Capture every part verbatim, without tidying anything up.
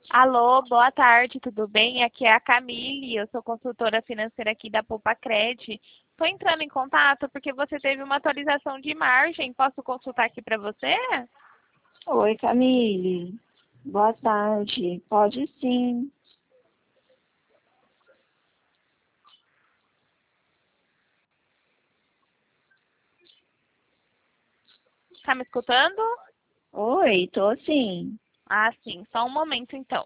Alô, boa tarde, tudo bem? Aqui é a Camille, eu sou consultora financeira aqui da Poupa Cred. Estou entrando em contato porque você teve uma atualização de margem. Posso consultar aqui para você? Oi, Camille. Boa tarde. Pode sim. Tá me escutando? Oi, tô sim. Ah, sim, só um momento então.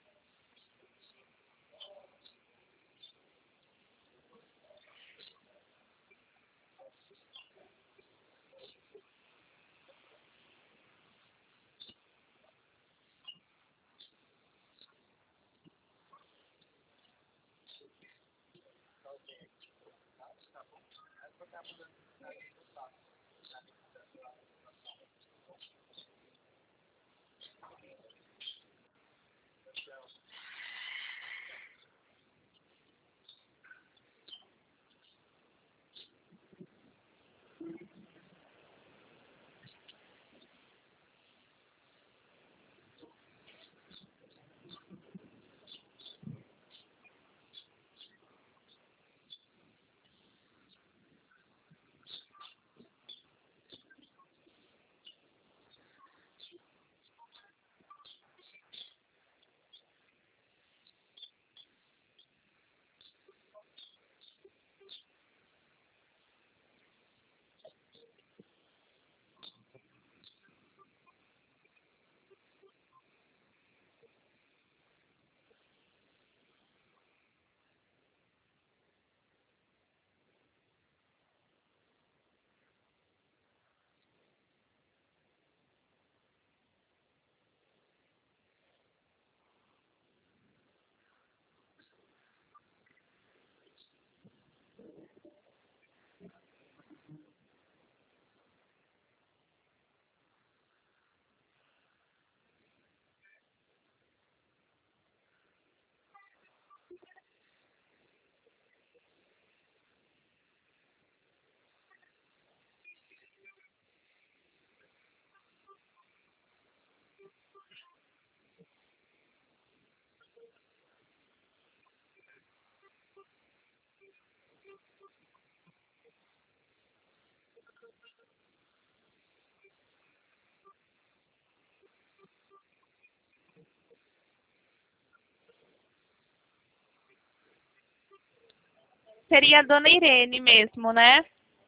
Seria a dona Irene mesmo, né?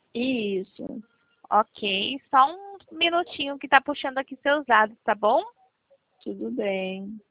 Isso. Ok, só um minutinho que tá puxando aqui seus dados, tá bom? Tudo bem.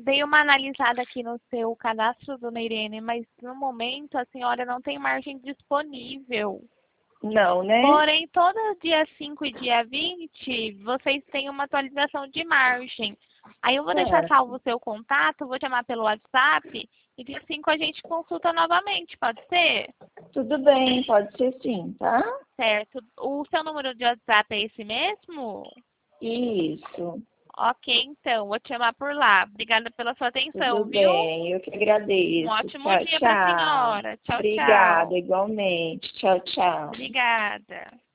Dei uma analisada aqui no seu cadastro, dona Irene, mas no momento a senhora não tem margem disponível. Não, né? Porém, todo dia cinco e dia vinte, vocês têm uma atualização de margem. Aí eu vou deixar Certo. salvo o seu contato, vou chamar pelo WhatsApp e dia cinco a gente consulta novamente, pode ser? Tudo bem, pode ser sim, tá? Certo. O seu número de WhatsApp é esse mesmo? Isso. Ok, então, vou te chamar por lá. Obrigada pela sua atenção, Tudo viu? bem, eu que Um agradeço. ótimo Tchau, dia para a tchau. senhora. Tchau, Obrigada, tchau. igualmente. Tchau, tchau. Obrigada.